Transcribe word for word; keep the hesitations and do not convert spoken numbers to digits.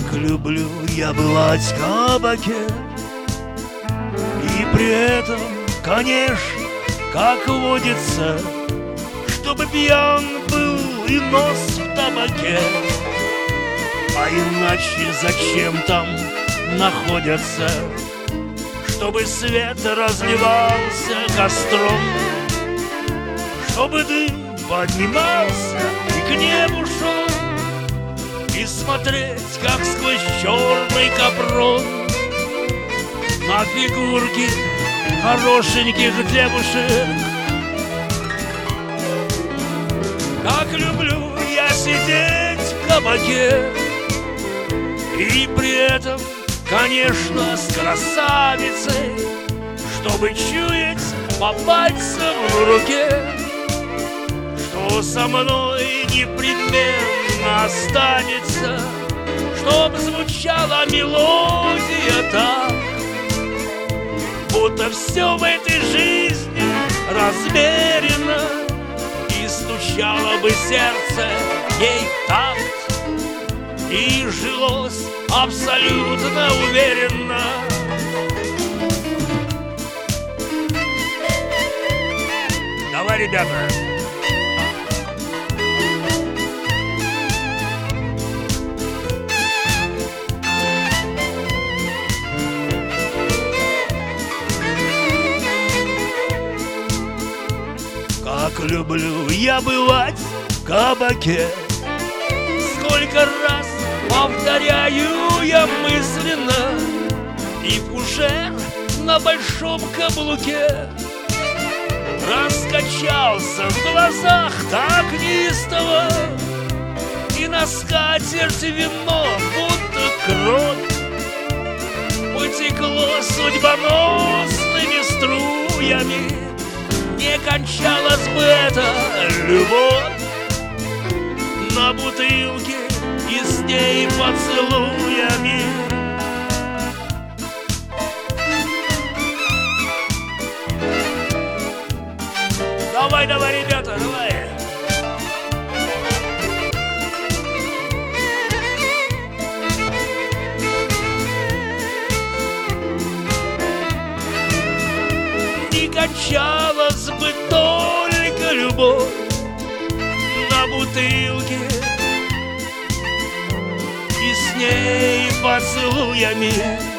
Как люблю я бывать в кабаке, и при этом, конечно, как водится, чтобы пьян был и нос в табаке. А иначе зачем там находятся? Чтобы свет разливался костром, чтобы дым поднимался и к небу шел, и смотреть, как сквозь черный капрон на фигурки хорошеньких девушек. Как люблю я сидеть в кабаке, и при этом, конечно, с красавицей, чтобы чуять по пальцам в руке, что со мной непременно останется, чтоб звучала мелодия так, будто все в этой жизни размерено, и стучало бы сердце ей в такт, и жилось абсолютно уверенно. Давай, ребята! Как люблю я бывать в кабаке, сколько раз повторяю я мысленно, и в уже на большом каблуке раскачался в глазах так неистово, и на скатерть вино, будто кровь, потекло судьбоносными струями. Не кончалась бы эта любовь на бутылке и с ней поцелуями. Давай, давай, ребята, давай! Не кончалась бы только любовь на бутылке и с ней поцелуями.